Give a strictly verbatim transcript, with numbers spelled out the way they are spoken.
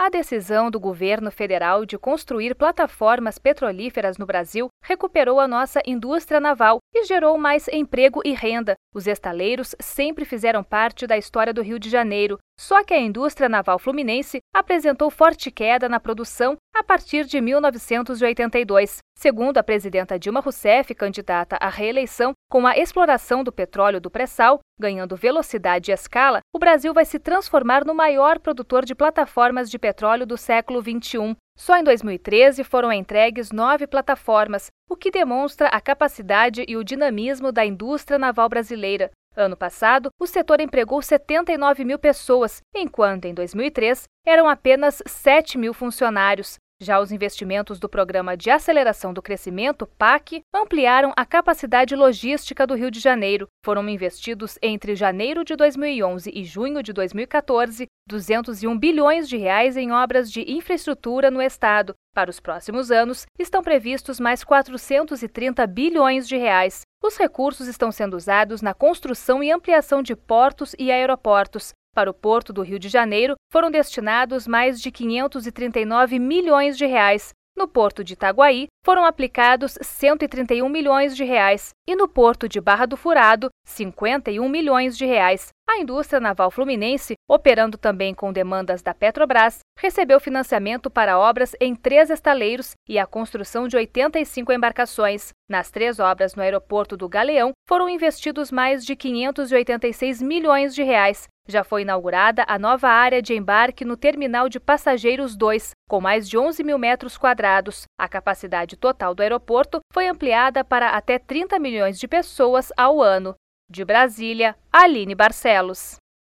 A decisão do governo federal de construir plataformas petrolíferas no Brasil recuperou a nossa indústria naval e gerou mais emprego e renda. Os estaleiros sempre fizeram parte da história do Rio de Janeiro, só que a indústria naval fluminense apresentou forte queda na produção a partir de mil novecentos e oitenta e dois. Segundo a presidenta Dilma Rousseff, candidata à reeleição, com a exploração do petróleo do pré-sal, ganhando velocidade e escala, o Brasil vai se transformar no maior produtor de plataformas de petróleo do século vinte e um. Só em dois mil e treze foram entregues nove plataformas, o que demonstra a capacidade e o dinamismo da indústria naval brasileira. Ano passado, o setor empregou setenta e nove mil pessoas, enquanto em dois mil e três eram apenas sete mil funcionários. Já os investimentos do Programa de Aceleração do Crescimento, PAC, ampliaram a capacidade logística do Rio de Janeiro. Foram investidos entre janeiro de dois mil e onze e junho de dois mil e quatorze duzentos e um bilhões de reais em obras de infraestrutura no estado. Para os próximos anos, estão previstos mais quatrocentos e trinta bilhões de reais. Os recursos estão sendo usados na construção e ampliação de portos e aeroportos. Para o Porto do Rio de Janeiro, foram destinados mais de quinhentos e trinta e nove milhões de reais. No Porto de Itaguaí, foram aplicados cento e trinta e um milhões de reais. E no Porto de Barra do Furado, cinquenta e um milhões de reais. A indústria naval fluminense, operando também com demandas da Petrobras, recebeu financiamento para obras em três estaleiros e a construção de oitenta e cinco embarcações. Nas três obras no aeroporto do Galeão, foram investidos mais de quinhentos e oitenta e seis milhões de reais. Já foi inaugurada a nova área de embarque no Terminal de Passageiros dois, com mais de onze mil metros quadrados. A capacidade total do aeroporto foi ampliada para até trinta milhões de pessoas ao ano. De Brasília, Aline Barcelos.